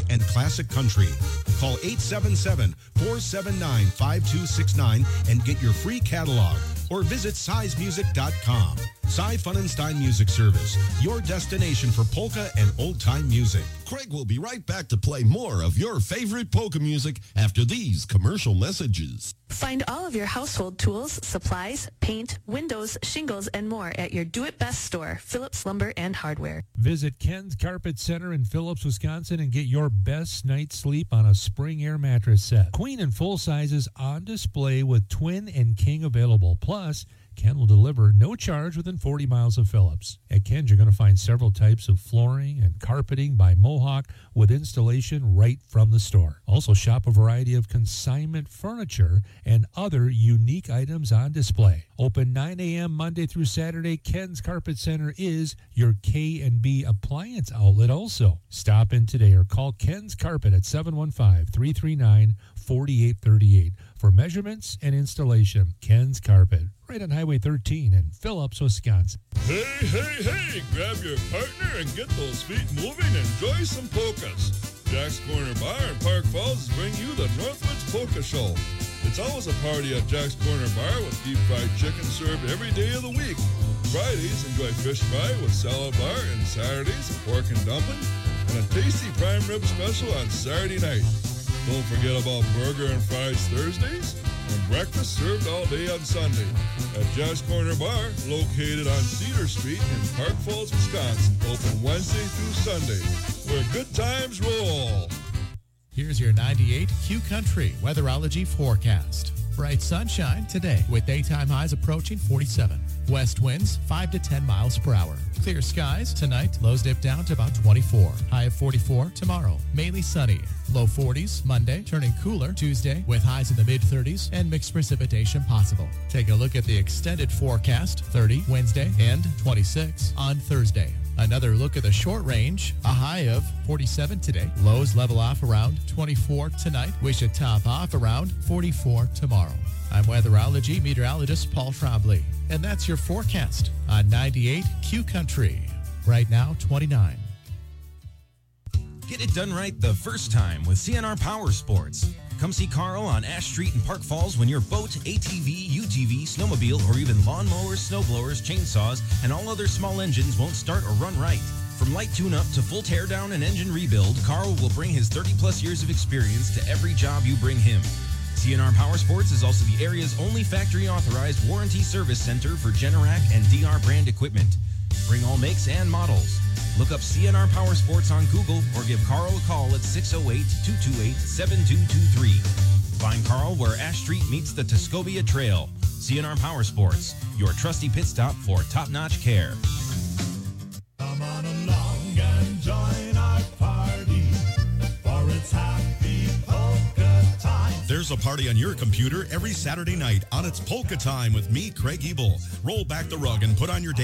and classic country. Call 877-479-5269 and get your free catalog, or visit sizemusic.com. Cy Funenstein Music Service, your destination for polka and old-time music. Craig will be right back to play more of your favorite polka music after these commercial messages. Find all of your household tools, supplies, paint, windows, shingles, and more at your do-it-best store, Phillips Lumber and Hardware. Visit Ken's Carpet Center in Phillips, Wisconsin, and get your best night's sleep on a Spring Air mattress set. Queen and full sizes on display with twin and king available. Plus, Ken will deliver no charge within 40 miles of Phillips. At Ken's, you're going to find several types of flooring and carpeting by Mohawk with installation right from the store. Also, shop a variety of consignment furniture and other unique items on display. Open 9 a.m. Monday through Saturday, Ken's Carpet Center is your K&B appliance outlet also. Stop in today or call Ken's Carpet at 715-339-4838 for measurements and installation. Ken's Carpet, right on Highway 13 in Phillips, Wisconsin. Hey, hey, hey, grab your partner and get those feet moving and enjoy some polkas. Jack's Corner Bar in Park Falls is bringing you the Northwoods Polka Show. It's always a party at Jack's Corner Bar with deep fried chicken served every day of the week. Fridays, enjoy fish fry with salad bar, and Saturdays, pork and dumpling, and a tasty prime rib special on Saturday night. Don't forget about burger and fries Thursdays, and breakfast served all day on Sunday at Jack's Corner Bar, located on Cedar Street in Park Falls, Wisconsin. Open Wednesday through Sunday, where good times roll. Here's your 98 Q Country weatherology forecast. Bright sunshine today with daytime highs approaching 47. West winds 5 to 10 miles per hour. Clear skies tonight. Lows dip down to about 24. High of 44 tomorrow. Mainly sunny. Low 40s Monday. Turning cooler Tuesday with highs in the mid-30s and mixed precipitation possible. Take a look at the extended forecast. 30 Wednesday and 26 on Thursday. Another look at the short range, a high of 47 today. Lows level off around 24 tonight. We should top off around 44 tomorrow. I'm weatherology meteorologist Paul Trombley, and that's your forecast on 98 Q Country. Right now, 29. Get it done right the first time with CNR Power Sports. Come see Carl on Ash Street in Park Falls when your boat, ATV, UTV, snowmobile, or even lawnmowers, snowblowers, chainsaws, and all other small engines won't start or run right. From light tune-up to full teardown and engine rebuild, Carl will bring his 30-plus years of experience to every job you bring him. CNR Power Sports is also the area's only factory-authorized warranty service center for Generac and DR brand equipment. Bring all makes and models. Look up CNR Power Sports on Google or give Carl a call at 608-228-7223. Find Carl where Ash Street meets the Tuscobia Trail. CNR Power Sports, your trusty pit stop for top-notch care. Come on along and join our party, for it's happy polka time. There's a party on your computer every Saturday night on It's Polka Time with me, Craig Ebel. Roll back the rug and put on your